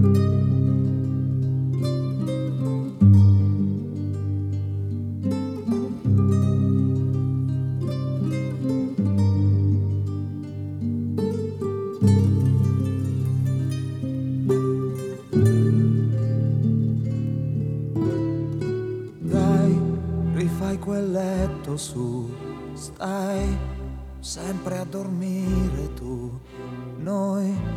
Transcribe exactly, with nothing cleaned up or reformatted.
Rifai quel letto su, stai sempre a dormire tu, noi